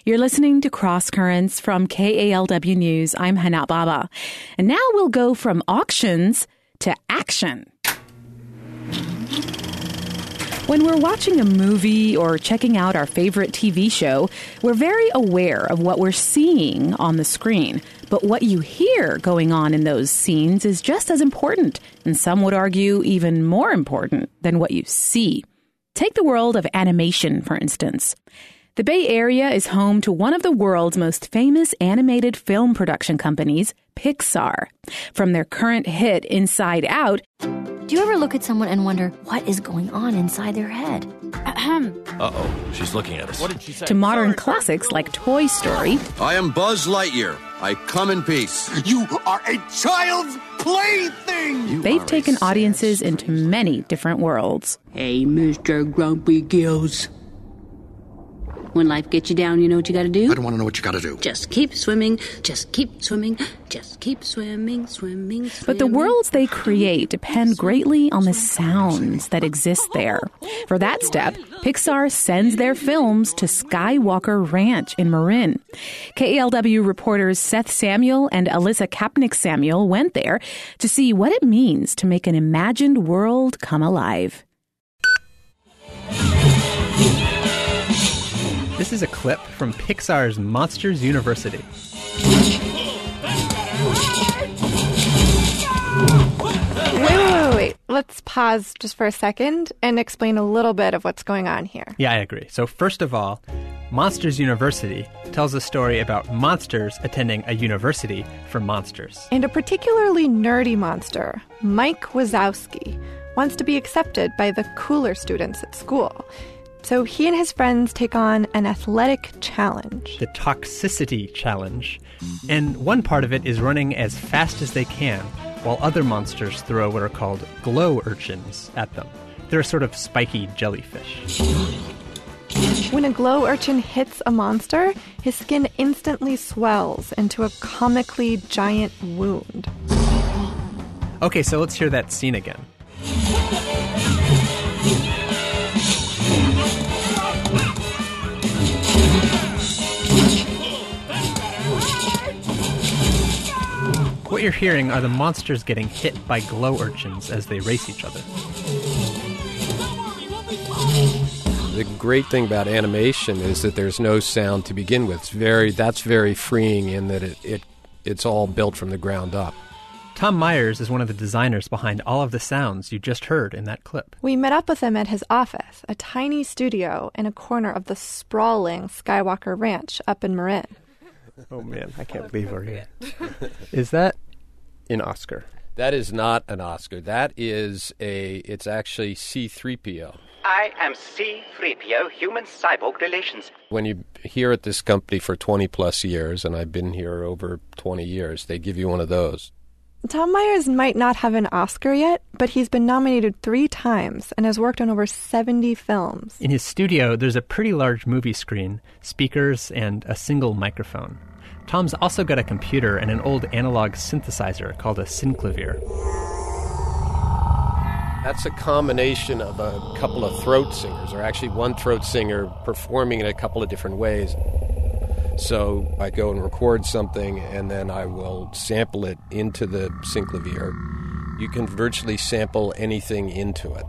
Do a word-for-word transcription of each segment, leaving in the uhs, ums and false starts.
You're listening to Cross Currents from K A L W News. I'm Hana Baba. And now we'll go from auctions to action. When we're watching a movie or checking out our favorite T V show, we're very aware of what we're seeing on the screen. But what you hear going on in those scenes is just as important, and some would argue even more important than what you see. Take the world of animation, for instance. The Bay Area is home to one of the world's most famous animated film production companies, Pixar. From their current hit Inside Out, do you ever look at someone and wonder what is going on inside their head? Ahem. Uh-oh, she's looking at us. What did she say? To modern classics like Toy Story. I am Buzz Lightyear. I come in peace. You are a child's plaything! You They've are taken a audiences into many different worlds. Hey, Mister Grumpy Gills. When life gets you down, you know what you gotta do? I don't want to know what you gotta do. Just keep swimming, just keep swimming, just keep swimming, swimming, swimming. But the worlds they create depend greatly on the sounds that exist there. For that step, Pixar sends their films to Skywalker Ranch in Marin. K A L W reporters Seth Samuel and Alyssa Kapnick-Samuel went there to see what it means to make an imagined world come alive. This is a clip from Pixar's Monsters University. Wait, wait, wait, wait. Let's pause just for a second and explain a little bit of what's going on here. Yeah, I agree. So first of all, Monsters University tells a story about monsters attending a university for monsters. And a particularly nerdy monster, Mike Wazowski, wants to be accepted by the cooler students at school. So he and his friends take on an athletic challenge. The Toxicity Challenge. And one part of it is running as fast as they can, while other monsters throw what are called glow urchins at them. They're a sort of spiky jellyfish. When a glow urchin hits a monster, his skin instantly swells into a comically giant wound. Okay, so let's hear that scene again. What you're hearing are the monsters getting hit by glow urchins as they race each other. The great thing about animation is that there's no sound to begin with. It's very, that's very freeing in that it, it it's all built from the ground up. Tom Myers is one of the designers behind all of the sounds you just heard in that clip. We met up with him at his office, a tiny studio in a corner of the sprawling Skywalker Ranch up in Marin. Oh man, I can't believe we're here. Is that an Oscar? That is not an Oscar. That is a, it's actually C three P O. I am C three P O, human-cyborg relations. When you're here at this company for twenty plus years, and I've been here over twenty years, they give you one of those. Tom Myers might not have an Oscar yet, but he's been nominated three times and has worked on over seventy films. In his studio, there's a pretty large movie screen, speakers, and a single microphone. Tom's also got a computer and an old analog synthesizer called a synclavier. That's a combination of a couple of throat singers, or actually one throat singer performing in a couple of different ways. So I go and record something, and then I will sample it into the synclavier. You can virtually sample anything into it.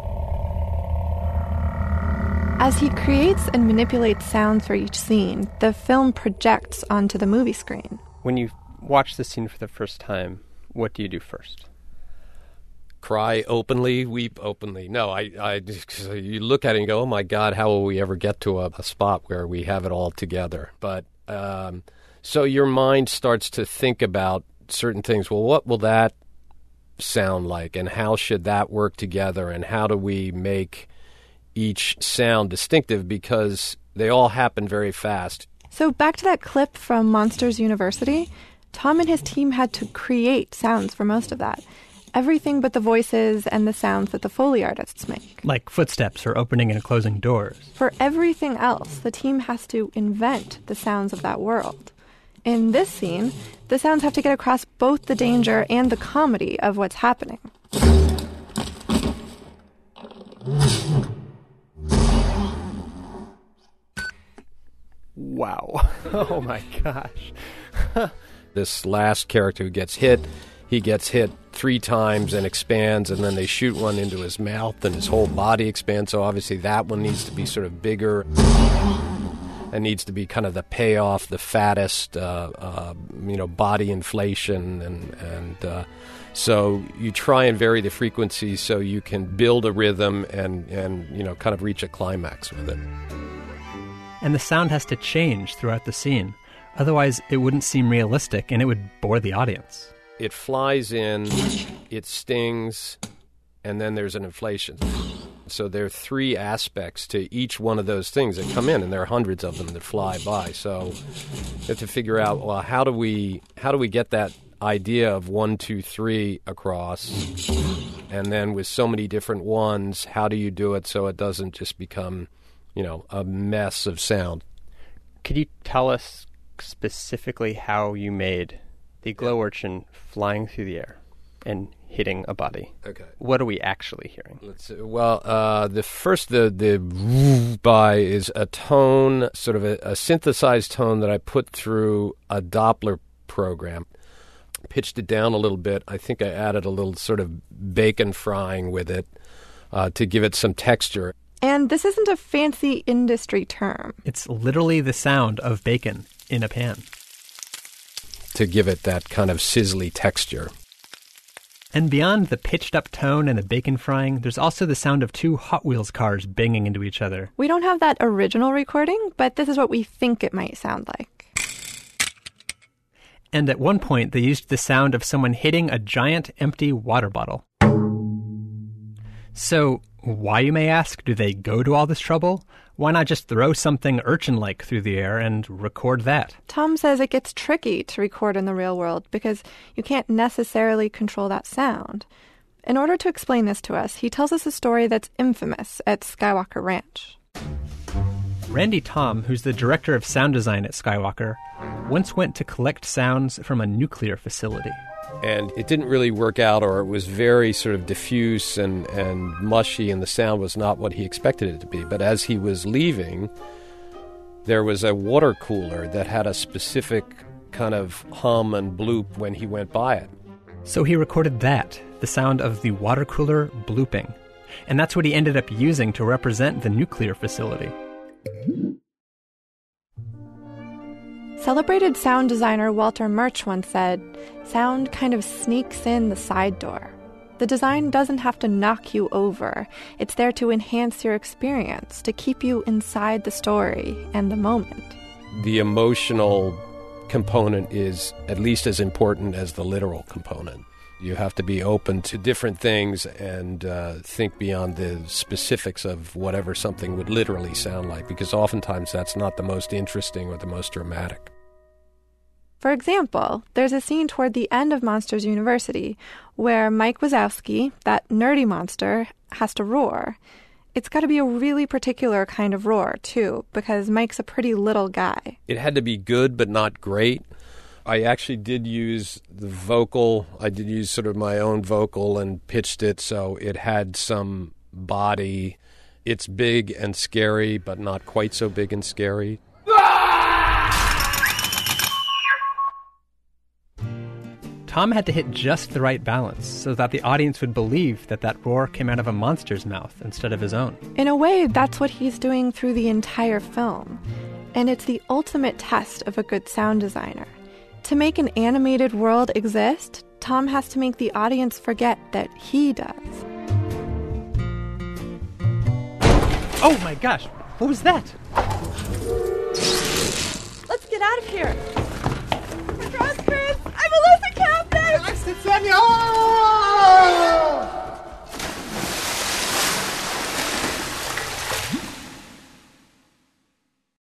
As he creates and manipulates sounds for each scene, the film projects onto the movie screen. When you watch the scene for the first time, what do you do first? Cry openly, weep openly. No, I, I, you look at it and go, oh my God, how will we ever get to a, a spot where we have it all together? But, um, so your mind starts to think about certain things. Well, what will that sound like? And how should that work together? And how do we make each sound distinctive? Because they all happen very fast. So back to that clip from Monsters University, Tom and his team had to create sounds for most of that. Everything but the voices and the sounds that the Foley artists make. Like footsteps or opening and closing doors. For everything else, the team has to invent the sounds of that world. In this scene, the sounds have to get across both the danger and the comedy of what's happening. Wow. Oh my gosh. This last character who gets hit, he gets hit three times and expands, and then they shoot one into his mouth and his whole body expands. So obviously that one needs to be sort of bigger and needs to be kind of the payoff, the fattest, uh, uh, you know, body inflation. And, and uh, so you try and vary the frequency so you can build a rhythm and, and, you know, kind of reach a climax with it. And the sound has to change throughout the scene. Otherwise, it wouldn't seem realistic and it would bore the audience. It flies in, it stings, and then there's an inflation. So there are three aspects to each one of those things that come in, and there are hundreds of them that fly by. So you have to figure out, well, how do we how do we get that idea of one, two, three across? And then with so many different ones, how do you do it so it doesn't just become, you know, a mess of sound? Could you tell us specifically how you made the glow urchin flying through the air and hitting a body? Okay. What are we actually hearing? Let's see. Well, uh, the first, the the by is a tone, sort of a, a synthesized tone that I put through a Doppler program. Pitched it down a little bit. I think I added a little sort of bacon frying with it uh, to give it some texture. And this isn't a fancy industry term. It's literally the sound of bacon in a pan. To give it that kind of sizzly texture. And beyond the pitched-up tone and the bacon frying, there's also the sound of two Hot Wheels cars banging into each other. We don't have that original recording, but this is what we think it might sound like. And at one point, they used the sound of someone hitting a giant empty water bottle. So, why, you may ask, do they go to all this trouble? Why not just throw something urchin-like through the air and record that? Tom says it gets tricky to record in the real world because you can't necessarily control that sound. In order to explain this to us, he tells us a story that's infamous at Skywalker Ranch. Randy Thom, who's the director of sound design at Skywalker, once went to collect sounds from a nuclear facility. And it didn't really work out, or it was very sort of diffuse and, and mushy, and the sound was not what he expected it to be. But as he was leaving, there was a water cooler that had a specific kind of hum and bloop when he went by it. So he recorded that, the sound of the water cooler blooping. And that's what he ended up using to represent the nuclear facility. Celebrated sound designer Walter Murch once said, "Sound kind of sneaks in the side door. The design doesn't have to knock you over. It's there to enhance your experience, to keep you inside the story and the moment." The emotional component is at least as important as the literal component. You have to be open to different things and uh, think beyond the specifics of whatever something would literally sound like, because oftentimes that's not the most interesting or the most dramatic. For example, there's a scene toward the end of Monsters University where Mike Wazowski, that nerdy monster, has to roar. It's got to be a really particular kind of roar, too, because Mike's a pretty little guy. It had to be good but not great. I actually did use the vocal. I did use sort of my own vocal and pitched it so it had some body. It's big and scary, but not quite so big and scary. Tom had to hit just the right balance so that the audience would believe that that roar came out of a monster's mouth instead of his own. In a way, that's what he's doing through the entire film. And it's the ultimate test of a good sound designer. To make an animated world exist, Tom has to make the audience forget that he does. Oh my gosh, what was that? Let's get out of here!